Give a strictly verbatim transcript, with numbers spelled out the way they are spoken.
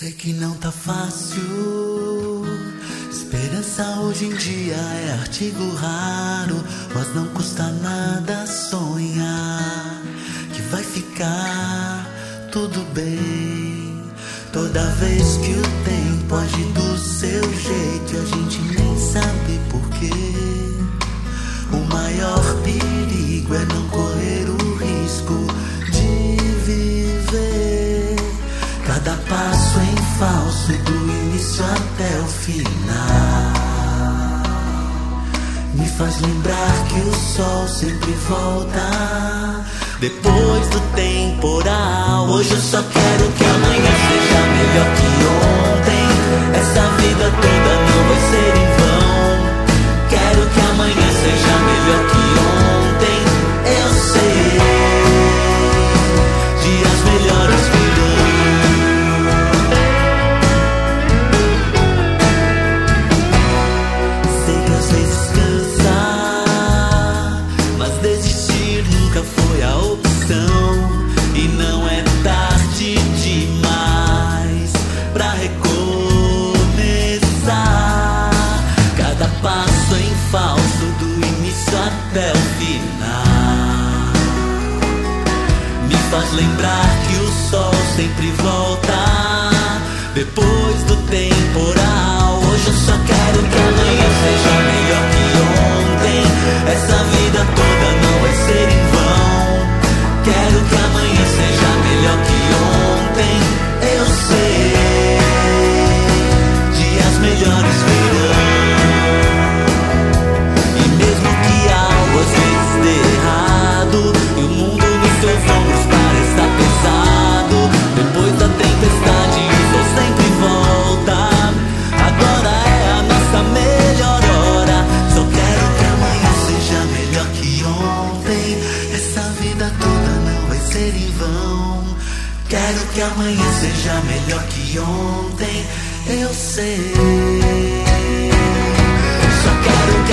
Sei que não tá fácil. Esperança hoje em dia é artigo raro, mas não custa nada sonhar que vai ficar tudo bem. Toda vez que o tempo age do seu jeito e a gente nem sabe porquê. O maior perigo é não correr o risco de viver cada passo em falso, do início até o final. Me faz lembrar que o sol sempre volta depois do temporal. Hoje eu só quero que amanhã seja melhor que ontem. Essa vida toda não vai ser em vão. Quero que amanhã seja melhor que ontem. Eu sei, dias melhores virão. Sei que às vezes cansa, mas desistir nunca foi a opção. E não é tarde demais pra recomeçar. Cada passo em falso, do início até o final, me faz lembrar que o sol sempre volta depois do temporal. Hoje eu só quero que amanhã seja melhor que ontem. Essa vida toda não vai ser em vão. Quero que amanhã seja melhor que ontem. Eu sei, dias melhores virão. E mesmo que algo às vezes dê errado e o mundo nos seus ombros pareça pesado, depois da tempestade o sol sempre volta. Agora é a nossa melhor hora. Só quero que amanhã seja melhor que ontem. Essa vida toda não vai ser em vão. Quero que amanhã seja melhor que ontem. Eu sei, só quero